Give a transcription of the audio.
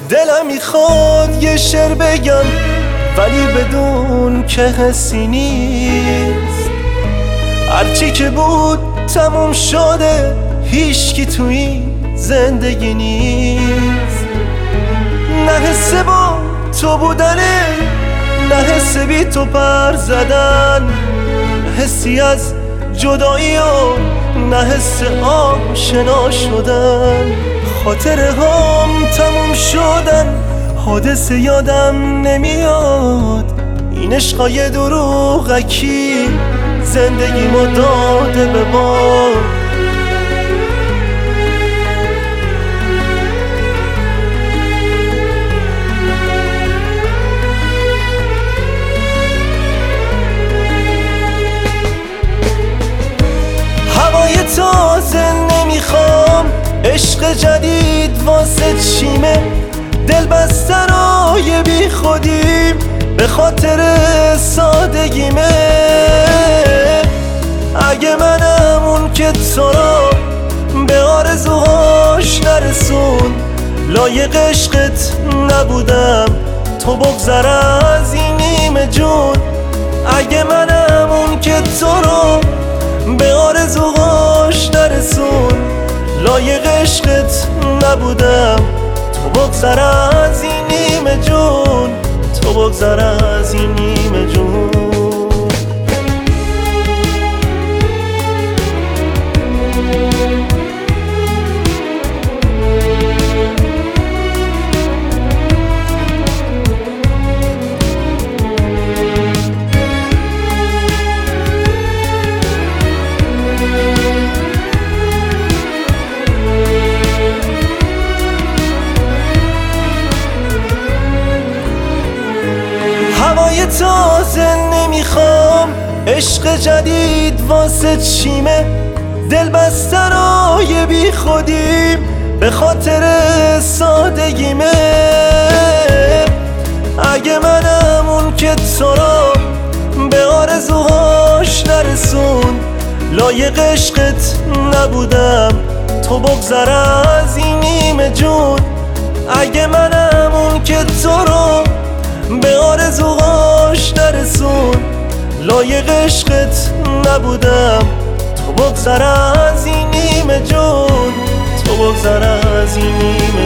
دلم میخواد یه شعر بگم ولی بدون که حسی نیست. هرچی که بود تموم شده، هیچکی تو این زندگی نیست. نه حس با تو بودنه، نه حس بی تو پر زدن، حسی از جدایی و نه حس آشنا شدن. خاطره هم تموم شدن، حادثه یادم نمیاد. این عشقای دروغکی زندگی ما داده به ما. هوای تازه نمیخوام، عشق جدید واسه چیمه. دل بسترای بی خودیم به خاطر سادگیمه. اگه منم اون که تو را به آرزوهاش نرسون، لایق عشقت نبودم تو بگذر از این نیمه جون. اگه منم اون که تو را به آرزوهاش نرسون، لایق عشقت نبودم تو بگذر از این نیمه جون، تو بگذر از این نیمه جون. هوای تازه نمیخوام، عشق جدید واسه چیمه. دل بسترای بی خودیم به خاطر سادگیمه. اگه منم اون که تو را به آرزوهاش نرسون، لایق عشقت نبودم تو بگذر از این نیمه جون. اگه منم اون که تو را به آرزوهاش نرسون، لایق عشقت نبودم تو بگذر از این نیمه جون، تو بگذر از این نیمه